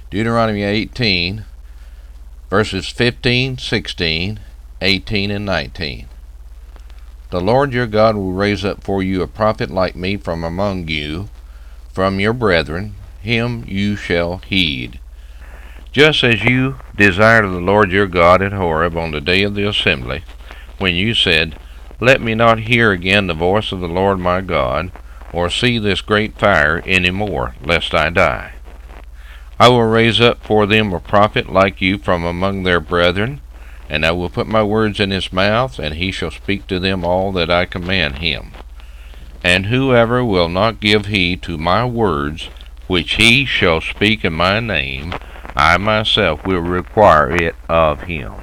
Deuteronomy 18, verses 15, 16, 18, and 19. The Lord your God will raise up for you a prophet like me from among you, from your brethren. Him you shall heed. Just as you desired of the Lord your God at Horeb on the day of the assembly, when you said, Let me not hear again the voice of the Lord my God, or see this great fire any more, lest I die. I will raise up for them a prophet like you from among their brethren, and I will put my words in his mouth, and he shall speak to them all that I command him. And whoever will not give heed to my words, which he shall speak in my name, I myself will require it of him.